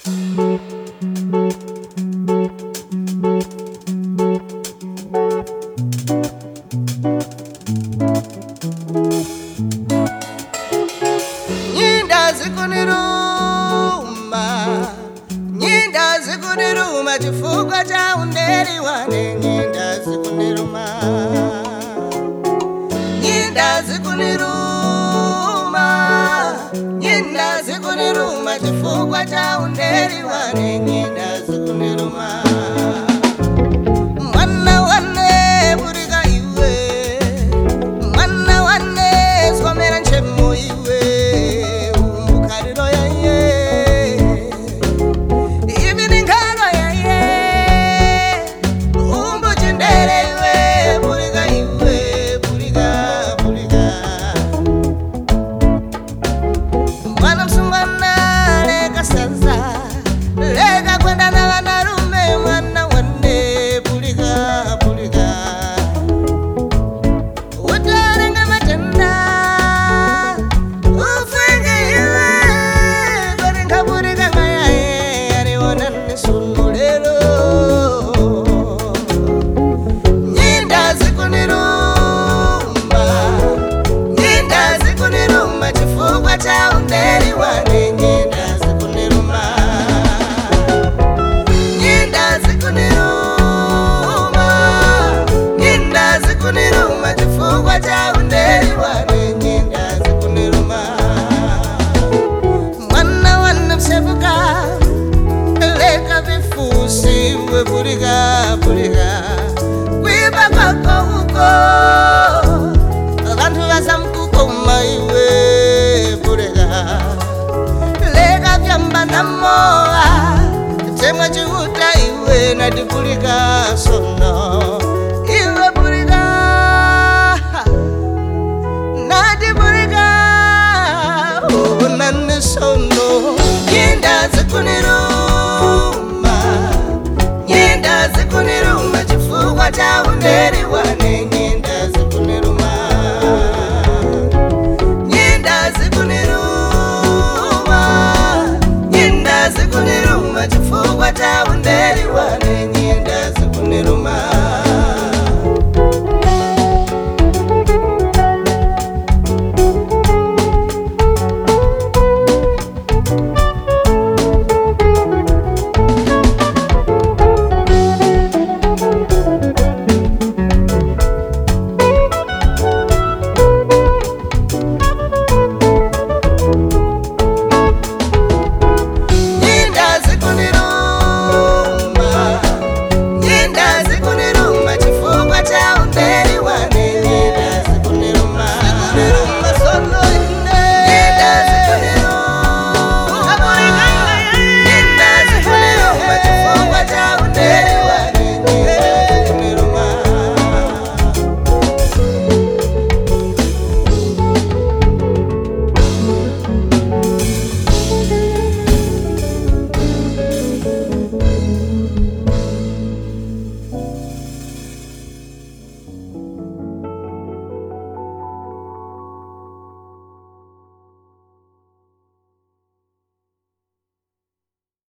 zikuniruma chifukwa cha underi wane. Nyinda zikuniruma, nyinda zikuniruma, nyinda zikuniruma chifukwa cha underi wane. Nyinda zikuniruma. Mwana wane burika iwe, mwana wane skomera nchemo iwe. Umbukariro ya ye Puriga, puriga, kwiba kwako huko, abantu bazamkukoma iwe. Puriga, lega vyamba na moa, temwa chihuta iwe nadi puriga sono. Iwe puriga, nadi puriga, oh nani sono. Nyinda zikuniruma, nyinda zikuniruma chifukwa cha underi wane.